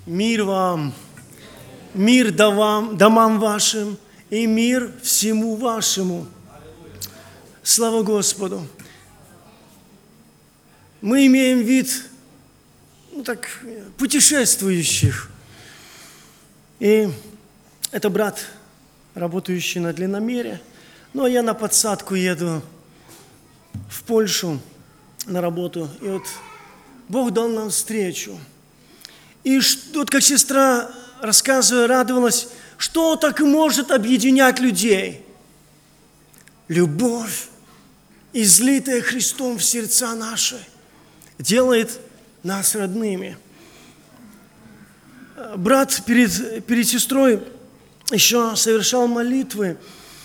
Мир вам, мир домам вашим и мир всему вашему. Слава Господу! Мы имеем вид, путешествующих. И это брат, работающий на длинномере. Ну, а я на подсадку еду в Польшу на работу. И вот Бог дал нам встречу. И вот как сестра, рассказывая, радовалась, что так может объединять людей? Любовь, излитая Христом в сердца наши, делает нас родными. Брат перед сестрой еще совершал молитвы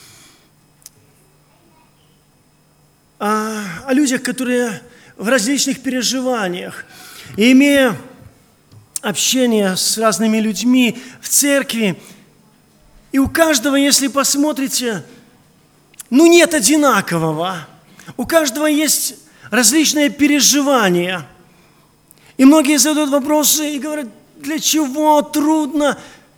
о людях, которые в различных переживаниях. И имея общение с разными людьми в церкви, и у каждого, если посмотрите, нет одинакового. У каждого есть различные переживания. И многие задают вопросы и говорят, для чего трудно?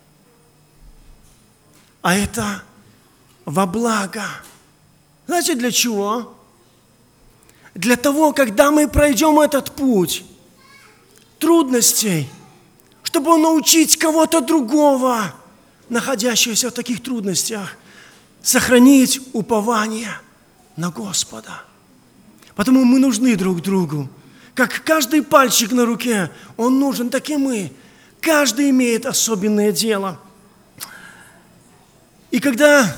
А это во благо. Знаете, для чего? Для того, когда мы пройдем этот путь трудностей, чтобы научить кого-то другого, находящегося в таких трудностях, сохранить упование на Господа. Потому мы нужны друг другу. Как каждый пальчик на руке, он нужен, так и мы. Каждый имеет особенное дело. И когда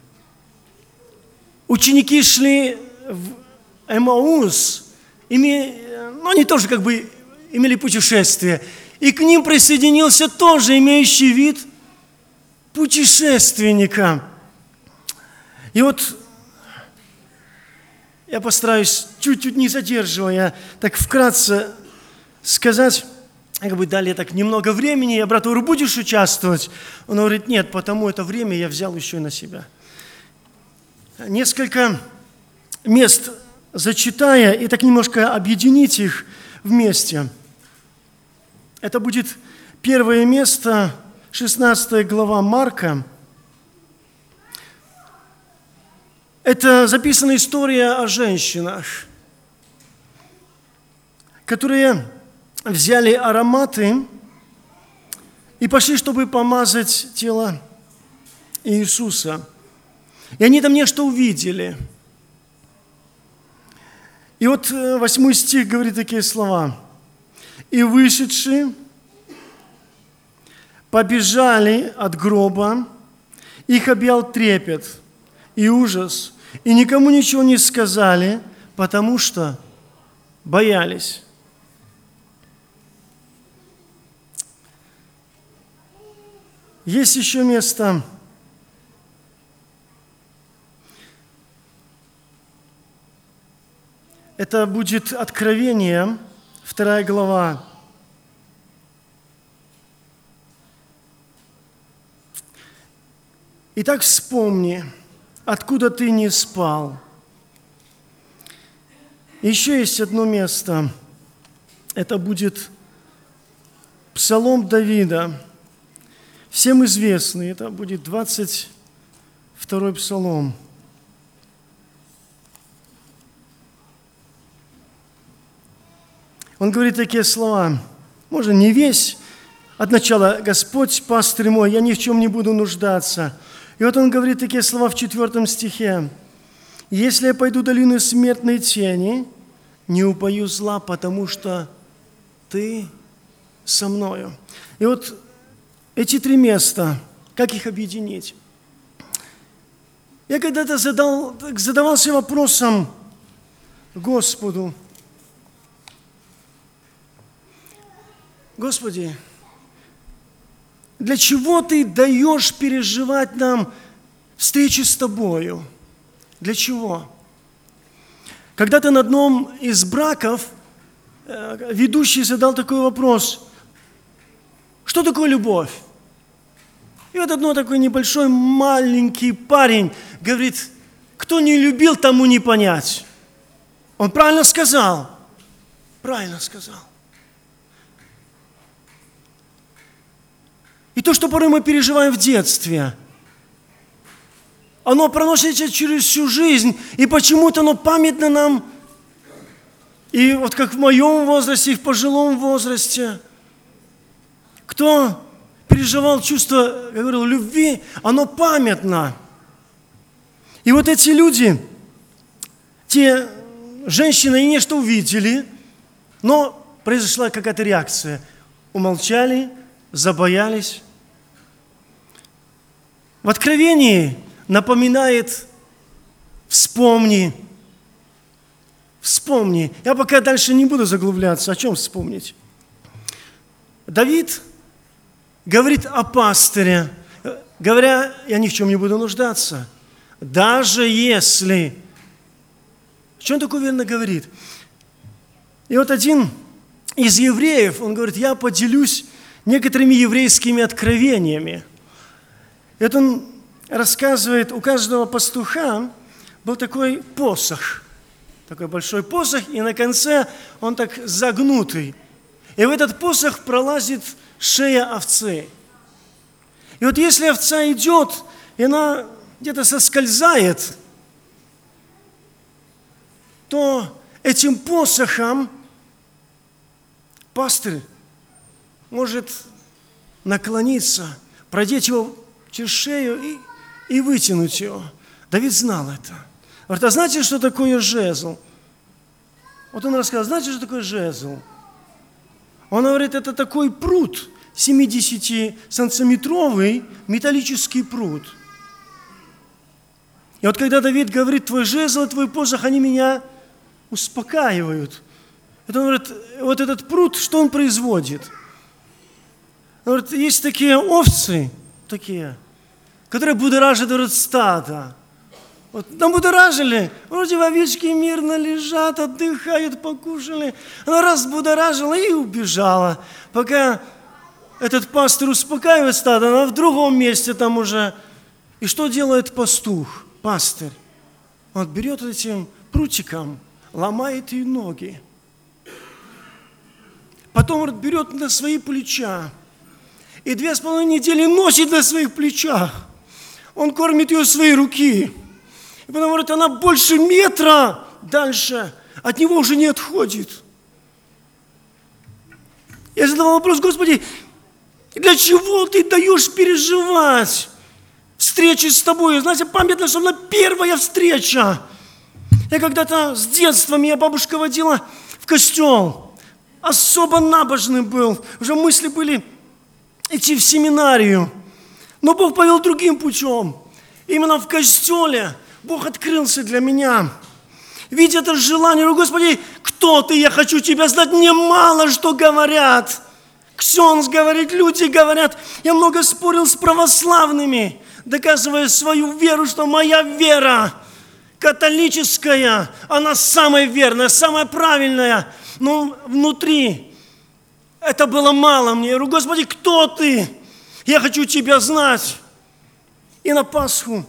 ученики шли в Эмаус, они тоже имели путешествие, и к ним присоединился тоже имеющий вид путешественника. И вот я постараюсь, чуть-чуть не задерживая, так вкратце сказать, дали так немного времени, я брату говорю, будешь участвовать? Он говорит, нет, потому это время я взял еще и на себя. Несколько мест зачитая и так немножко объединить их вместе. Это будет первое место, 16 глава Марка. Это записана история о женщинах, которые взяли ароматы и пошли, чтобы помазать тело Иисуса. И они там нечто увидели. И вот 8 стих говорит такие слова. «И вышедшие побежали от гроба, их объял трепет и ужас, и никому ничего не сказали, потому что боялись». Есть еще место. Это будет Откровение, 2 глава. Итак, вспомни, откуда ты не спал. Еще есть одно место. Это будет Псалом Давида. Всем известный. Это будет 22 Псалом. Он говорит такие слова, может, не весь, от начала, «Господь, пастырь мой, я ни в чем не буду нуждаться». И вот он говорит такие слова в 4 стихе. «Если я пойду долину смертной тени, не упою зла, потому что ты со мною». И вот эти 3 места, как их объединить? Я когда-то задавался вопросом Господу, Господи, для чего Ты даешь переживать нам встречи с Тобою? Для чего? Когда-то на одном из браков ведущий задал такой вопрос. Что такое любовь? И вот одно такой небольшой маленький парень говорит, кто не любил, тому не понять. Он правильно сказал. Правильно сказал. И то, что порой мы переживаем в детстве, оно проносится через всю жизнь, и почему-то оно памятно нам, и вот как в моем возрасте, и в пожилом возрасте. Кто переживал чувство, я говорил, любви, оно памятно. И вот эти люди, те женщины, они нечто увидели, но произошла какая-то реакция. Умолчали, забоялись. В Откровении напоминает «вспомни». Вспомни. Я пока дальше не буду заглубляться. О чем вспомнить? Давид говорит о пастыре, говоря, я ни в чем не буду нуждаться. Даже если... Что он так уверенно говорит? И вот один из евреев, он говорит, я поделюсь некоторыми еврейскими откровениями. Это он рассказывает, у каждого пастуха был такой посох, такой большой посох, и на конце он так загнутый. И в этот посох пролазит шея овцы. И вот если овца идет, и она где-то соскользает, то этим посохом пастырь может наклониться, продеть его через шею и вытянуть его. Давид знал это. Говорит, а знаете, что такое жезл? Вот он рассказал, знаете, что такое жезл? Он говорит, это такой прут, 70-сантиметровый металлический прут. И вот когда Давид говорит, твой жезл, твой посох, они меня успокаивают. Это он говорит, вот этот прут, что он производит? Он говорит, есть такие овцы, которые будоражат, говорит, стадо. Вот там будоражили, вроде овечки мирно лежат, отдыхают, покушали. Она раз будоражила и убежала. Пока этот пастырь успокаивает стадо, она в другом месте там уже. И что делает пастух, пастырь? Он берет этим прутиком, ломает ей ноги. Потом он берет на свои плеча. И 2,5 недели носит на своих плечах. Он кормит ее своей руки. И потом, говорит, она больше метра дальше от него уже не отходит. Я задавал вопрос, Господи, для чего ты даешь переживать встречи с тобой? Знаете, памятно, что она первая встреча. Я когда-то с детства, меня бабушка водила в костел. Особо набожный был. Уже мысли были идти в семинарию. Но Бог повел другим путем. Именно в костеле Бог открылся для меня. Видя это желание, говорю, Господи, кто ты? Я хочу Тебя знать. Мне мало что говорят. Ксенц говорит, люди говорят. Я много спорил с православными, доказывая свою веру, что моя вера католическая, она самая верная, самая правильная. Но внутри это было мало мне. Я говорю, Господи, кто ты? Я хочу Тебя знать. И на Пасху,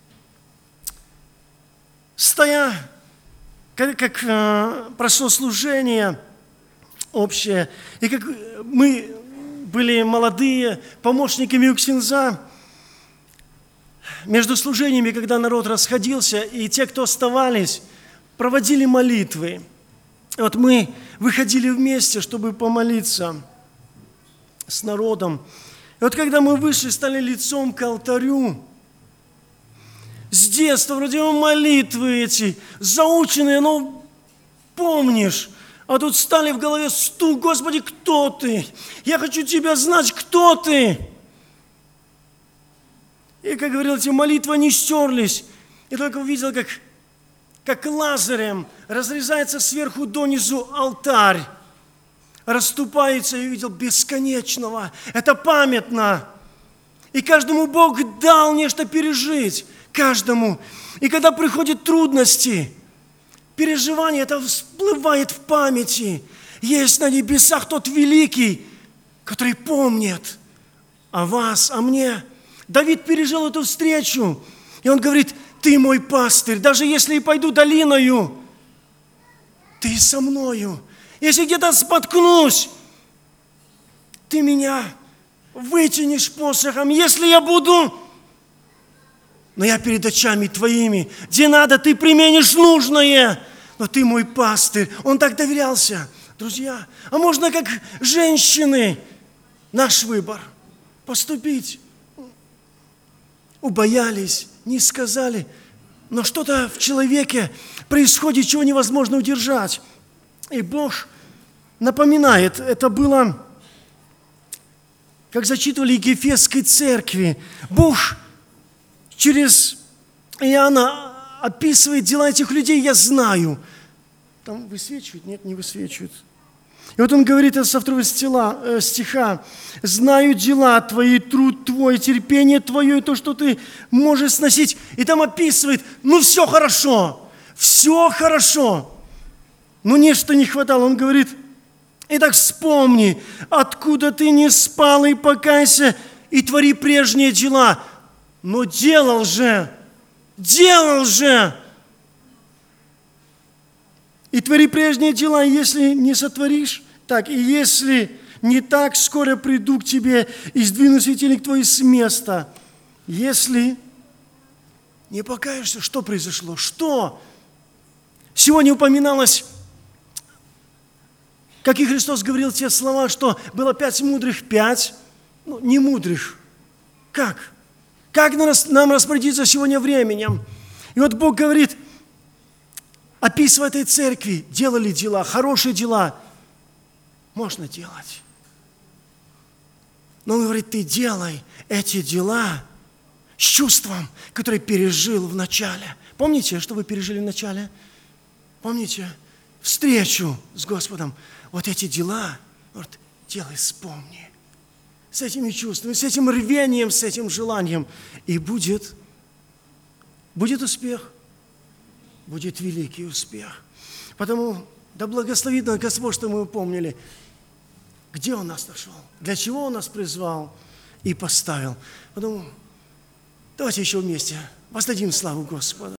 стоя, как прошло служение общее, и как мы были молодые помощниками у ксенза, между служениями, когда народ расходился, и те, кто оставались, проводили молитвы. И вот мы выходили вместе, чтобы помолиться с народом. И вот когда мы вышли, стали лицом к алтарю, с детства вроде молитвы эти, заученные, но помнишь, а тут стали в голове стук, Господи, кто ты? Я хочу Тебя знать, кто ты? И, как говорил, эти молитвы не стерлись. И только увидел, как лазерем разрезается сверху донизу алтарь. Расступается и увидел бесконечного. Это памятно. И каждому Бог дал нечто пережить. Каждому. И когда приходят трудности, переживания, это всплывает в памяти. Есть на небесах тот великий, который помнит о вас, о мне. Давид пережил эту встречу. И он говорит, ты мой пастырь. Даже если я пойду долиною, ты со мною. Если где-то споткнусь, ты меня вытянешь посохом, если я буду, но я перед очами твоими, где надо, ты применишь нужное, но ты мой пастырь. Он так доверялся, друзья. А можно как женщины, наш выбор, поступить. Убоялись, не сказали, но что-то в человеке происходит, чего невозможно удержать. И Бог напоминает, это было, как зачитывали к Ефесской церкви, Бог через Иоанна описывает дела этих людей, я знаю. Там высвечивают? Нет, не высвечивают. И вот он говорит это со 2 стиха. «Знаю дела твои, труд твой, терпение твое, и то, что ты можешь сносить». И там описывает, все хорошо, все хорошо. Но нечто не хватало. Он говорит, итак, вспомни, откуда ты не спал, и покайся, и твори прежние дела. Но делал же. И твори прежние дела, если не сотворишь, так, и если не так, скоро приду к тебе и сдвину светильник твой с места. Если не покаешься, что произошло? Что? Сегодня упоминалось, как и Христос говорил те слова, что было 5 мудрых, 5 немудрых. Как? Как нам распорядиться сегодня временем? И вот Бог говорит, описывая этой церкви, делали дела, хорошие дела, можно делать. Но Он говорит, ты делай эти дела с чувством, которое пережил в начале. Помните, что вы пережили в начале? Помните? Встречу с Господом. Вот эти дела, делай, вспомни. С этими чувствами, с этим рвением, с этим желанием. И будет успех. Будет великий успех. Потому да благословит нас Господь, что мы помнили, где Он нас нашел, для чего Он нас призвал и поставил. Потому давайте еще вместе воздадим славу Господу.